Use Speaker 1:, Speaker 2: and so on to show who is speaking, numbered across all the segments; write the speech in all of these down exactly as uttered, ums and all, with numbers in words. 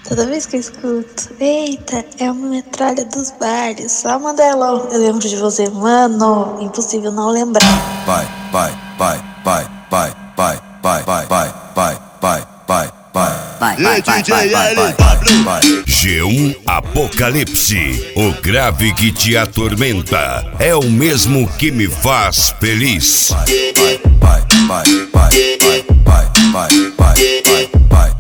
Speaker 1: Toda vez que eu escuto, eita, é uma metralha dos bailes, só Mandelão. Eu lembro de você, mano, impossível não lembrar.
Speaker 2: Vai, vai, vai, vai, vai, vai, vai, vai, vai, vai, vai, vai, vai.
Speaker 3: Vai, vai, vai, vai, vai, vai,
Speaker 2: vai.
Speaker 4: G um Apocalipse, o grave que te atormenta é o mesmo que me faz feliz.
Speaker 2: Vai, vai, vai, vai, vai, vai, vai, vai, vai, vai,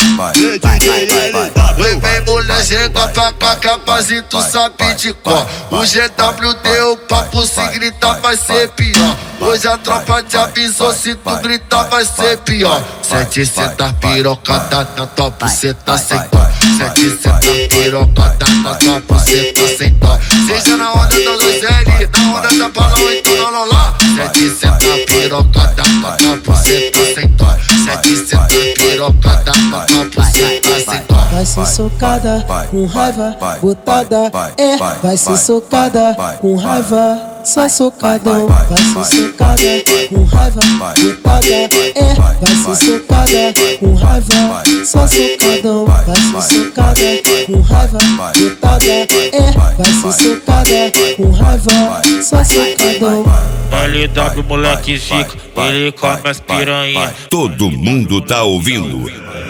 Speaker 2: vai, vai.
Speaker 5: Vem, vem, mulher, chega pra cá, capaz e tu sabe de cor. O G W deu o papo, se gritar vai ser pior. Hoje a tropa te avisou, se tu gritar vai ser pior. Sete seta pirocada na tua buceta sem dó. Sete seta pirocada na tua buceta sem dó. Seja na onda da Luzeli, na onda da balão e tu não lá. Sete seta pirocada na tua buceta sem dó. Sete seta pirocada na tua buceta sem dó.
Speaker 6: Vai ser socada com raiva, botada, é. Vai ser socada com raiva, só socadão. Vai ser socada com raiva, botada, é. Vai ser socada com raiva, só socadão. Vai ser socada com raiva, botada, é. Vai ser socada com raiva, só socadão.
Speaker 7: L W moleque zica, ele come as piranha.
Speaker 4: Todo mundo tá ouvindo.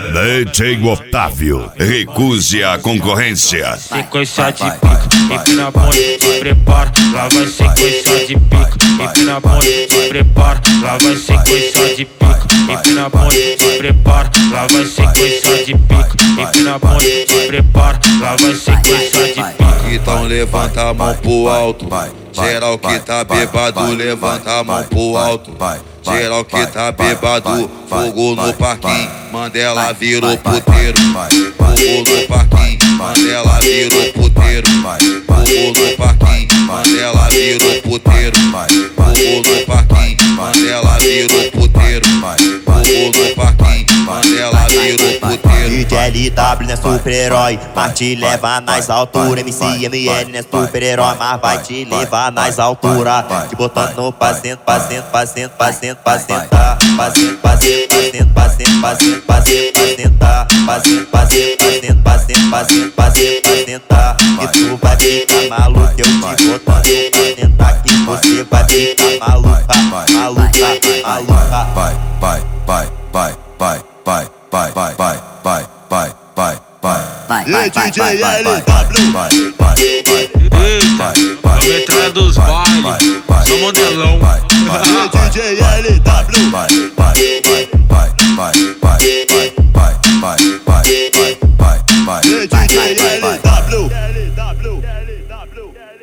Speaker 4: D J Otávio, recuse a concorrência.
Speaker 7: Sequência de pica, empina a ponte, se prepara. Lá vai sequência de pica, empina a ponte, se prepara. Lá vai sequência de pica, empina a ponte, se prepara. Lá vai sequência de pica, empina a ponte, se prepara. Lá vai sequência de pica.
Speaker 5: Então levanta a mão pro alto. Geral que tá bebado, levanta a mão pro alto. Geral que tá bebado, fogo no parquinho, Mandela virou puteiro. Fogo no parquinho, Mandela virou puteiro. Fogo no parquinho, Mandela virou puteiro. Fogo no parquinho, Mandela virou puteiro. Fogo no parquinho, Mandela virou puteiro.
Speaker 3: D J L W não é super-herói, mas te leva nas alturas. M C M L não é super-herói, mas vai te levar nas alturas. Te botando no fazendo, fazendo, fazendo, fazendo, fazendo, tá. Fazendo, fazendo, fazendo, fazendo, fazendo, fazendo, fazendo, tá. Fazendo, fazendo, fazendo, fazendo, fazendo, fazendo, fazendo, tá. E tu vai ficar maluco, eu te botando pra tentar que você vai ficar maluca, maluca, maluca.
Speaker 2: Vai, vai, vai, vai, vai, vai, vai, vai, vai, vai, vai, vai, vai.
Speaker 3: Vai, vai, vai, vai, vai, vai,
Speaker 2: vai, vai,
Speaker 7: Eita, a metralha dos bailes, só Mandelão.
Speaker 2: D J L W. Vai, vai, vai, vai, vai, vai, vai, vai, vai, vai, vai, vai, vai,
Speaker 3: vai, vai, vai, vai.